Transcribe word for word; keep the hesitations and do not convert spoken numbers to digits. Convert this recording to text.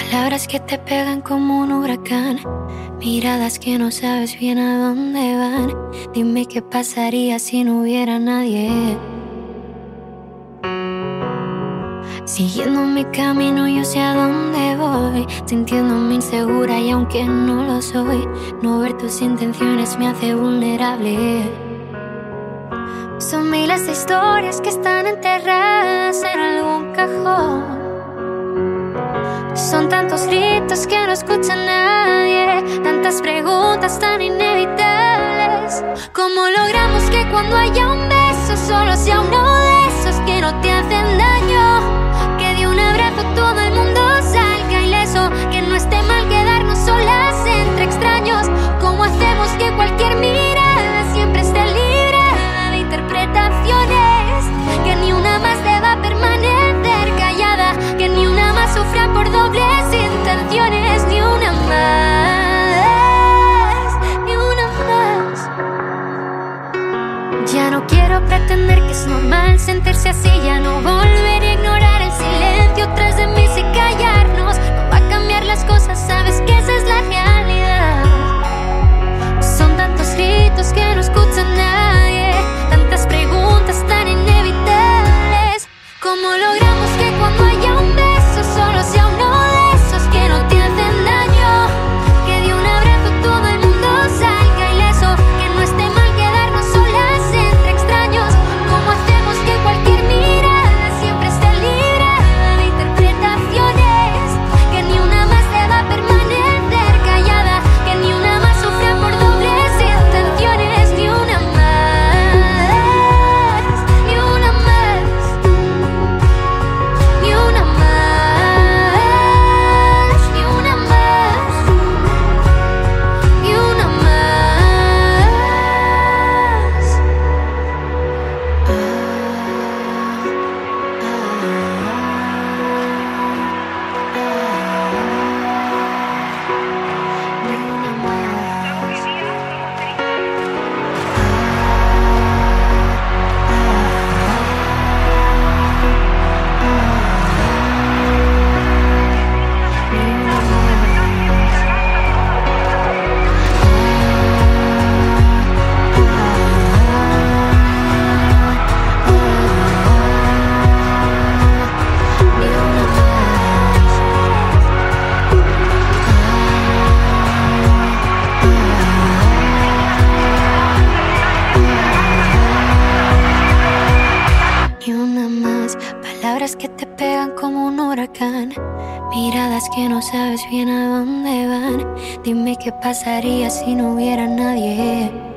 Palabras que te pegan como un huracán, miradas que no sabes bien a dónde van. Dime qué pasaría si no hubiera nadie. Siguiendo mi camino yo sé a dónde voy, sintiéndome insegura y aunque no lo soy, no ver tus intenciones me hace vulnerable. Son miles de historias que están enterradas en algún cajón. Son tantos gritos que no escucha nadie, tantas preguntas tan inevitables. ¿Cómo logramos que cuando haya un beso solo sea uno de esos que no te hacen daño? Que de un abrazo todo el mundo salga ileso, que no esté mal quedarnos solas entre extraños. ¿Cómo hacemos que cualquier mirada siempre esté libre de interpretaciones? Que ni una más deba permanecer callada, que ni una más sufra por dobles intenciones, ni una más, ni una más. Ya no quiero pretender que es normal sentirse así, ya no volveré a ignorar el silencio tras de mí sin callarnos. No va a cambiar las cosas, sabes que esa es la realidad. Son tantos gritos que no escucha nadie, tantas preguntas tan inevitables. ¿Cómo logramos que cuando haya un beso solo sea uno de esos que no te hacen daño? Que de un abrazo todo el mundo salga ileso, que no esté mal quedarnos solas entre extraños. ¿Cómo hacemos que cualquier mirada siempre esté libre de interpretaciones? Que ni una más deba permanecer callada, que ni una más sufra por dobles intenciones, ni una más, ni una más, ni una más, ni una más, ni una más. Ah, ni una más. Ni una más. Palabras que te pegan como un huracán, miradas que no sabes bien a dónde van. Dime qué pasaría si no hubiera nadie.